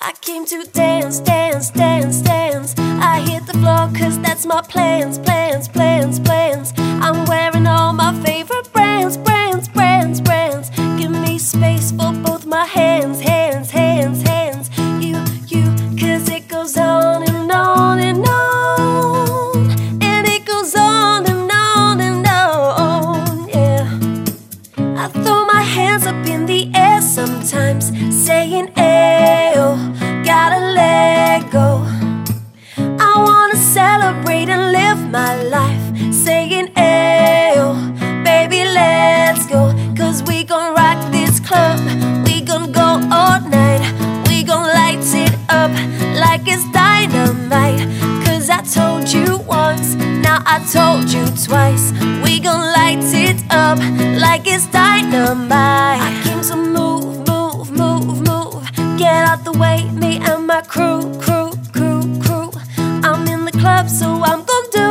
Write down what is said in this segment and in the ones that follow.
I came to dance, dance, dance, dance. I hit the floor cause that's my plans, plans, plans, plans. I'm wearing all my favorite brands, brands, brands, brands. Give me space for both my hands, hands, hands, hands. You, cause it goes on and on and on. And it goes on and on and on, yeah. I throw my hands up in the air sometimes, saying, ayo, gotta let go. I wanna celebrate and live my life, saying, ayo, baby, let's go. Cause we gon' rock this club, we gon' go all night. We gon' light it up like it's dynamite. Cause I told you once, now I told you twice. We gon' light it up like it's dynamite. I came to move, move, move, move. Get out the way, me and my crew, crew, crew, crew. I'm in the club, so I'm gon' do.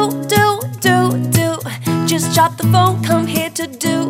Just drop the phone, come here to do.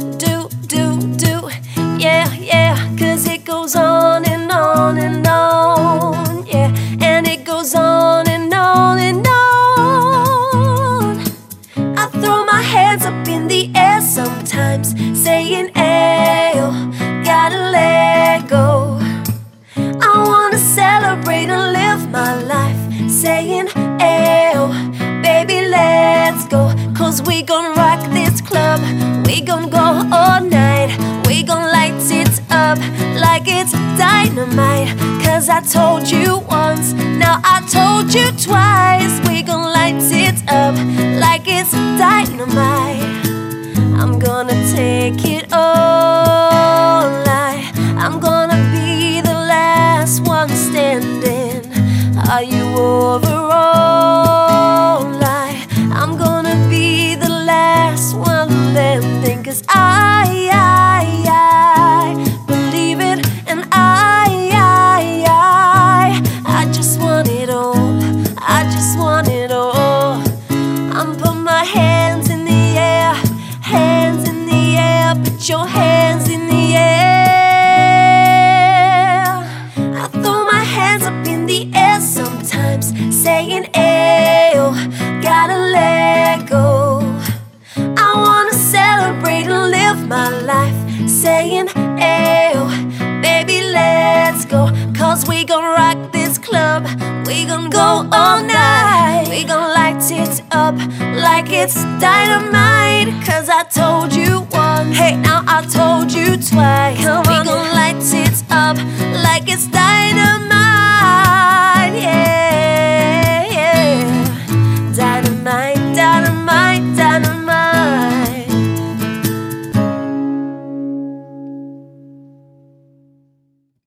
Yeah, yeah, cause it goes on and on and on. Yeah, and it goes on and on and on. I throw my hands up in the air sometimes, saying, ayo, gotta let go. I wanna celebrate and live my life, saying, ayo, baby, let's go. Cause we gon' rock this club, we gon' go all night. We gon' light it up like it's dynamite. Cause I told you once, now I told you twice. We gon' light it up like it's dynamite. I'm gonna take it all night. I'm gonna be the last one standing. Are you over all night? I'm gonna be the last one landing. Cause I believe it, and I just want it all. I just want it all. I'm putting my hands in the air, hands in the air. Put your hands in the air. I throw my hands up in the air sometimes, saying, ayo, gotta let go. I wanna celebrate and live my life, saying, ayo, baby, let's go. Cause we gon' rock this club, we gon' go all night. We gon' light it up like it's dynamite. Cause I told you once, hey, now I told you twice. Come on, we gon' light